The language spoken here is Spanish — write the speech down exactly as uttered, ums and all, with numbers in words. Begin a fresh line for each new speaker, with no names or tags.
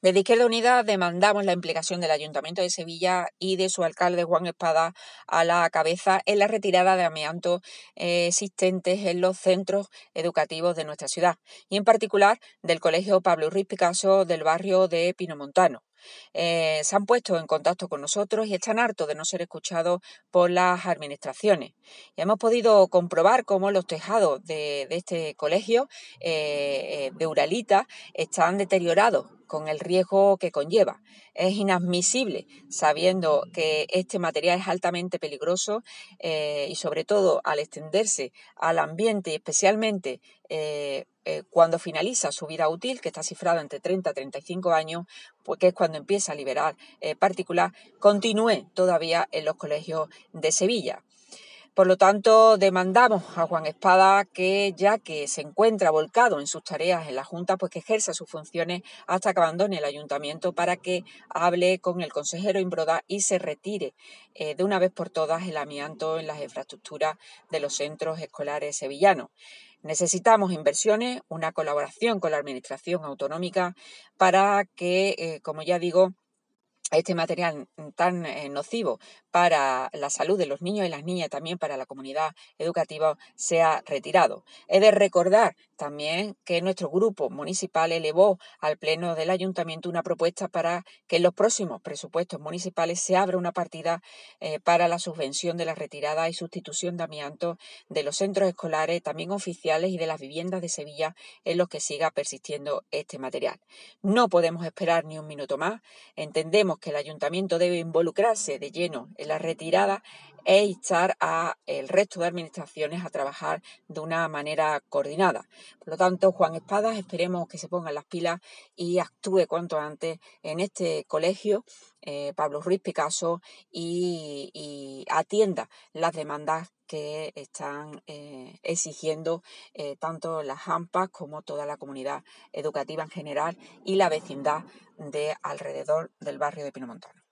Desde Izquierda Unida demandamos la implicación del Ayuntamiento de Sevilla y de su alcalde Juan Espada a la cabeza en la retirada de amianto eh, existentes en los centros educativos de nuestra ciudad y en particular del Colegio Pablo Ruiz Picasso del barrio de Pinomontano. Eh, se han puesto en contacto con nosotros y están hartos de no ser escuchados por las administraciones. Y hemos podido comprobar cómo los tejados de, de este colegio eh, de Uralita están deteriorados con el riesgo que conlleva. Es inadmisible, sabiendo que este material es altamente peligroso eh, y sobre todo al extenderse al ambiente, especialmente eh, eh, cuando finaliza su vida útil, que está cifrada entre treinta y treinta y cinco años, pues que es cuando empieza a liberar eh, partículas, continúe todavía en los colegios de Sevilla. Por lo tanto, demandamos a Juan Espada que, ya que se encuentra volcado en sus tareas en la Junta, pues que ejerza sus funciones hasta que abandone el Ayuntamiento para que hable con el consejero Imbroda y se retire eh, de una vez por todas el amianto en las infraestructuras de los centros escolares sevillanos. Necesitamos inversiones, una colaboración con la Administración autonómica para que, eh, como ya digo, este material tan eh, nocivo para la salud de los niños y las niñas, también para la comunidad educativa, sea retirado. He de recordar también que nuestro grupo municipal elevó al Pleno del Ayuntamiento una propuesta para que en los próximos presupuestos municipales se abra una partida eh, para la subvención de la retirada y sustitución de amianto de los centros escolares, también oficiales, y de las viviendas de Sevilla en los que siga persistiendo este material. No podemos esperar ni un minuto más. Entendemos que el Ayuntamiento debe involucrarse de lleno en la retirada e instar a el resto de administraciones a trabajar de una manera coordinada. Por lo tanto, Juan Espadas, esperemos que se pongan las pilas y actúe cuanto antes en este colegio, eh, Pablo Ruiz Picasso, y, y atienda las demandas que están eh, exigiendo eh, tanto las AMPAs como toda la comunidad educativa en general y la vecindad de alrededor del barrio de Pinomontano.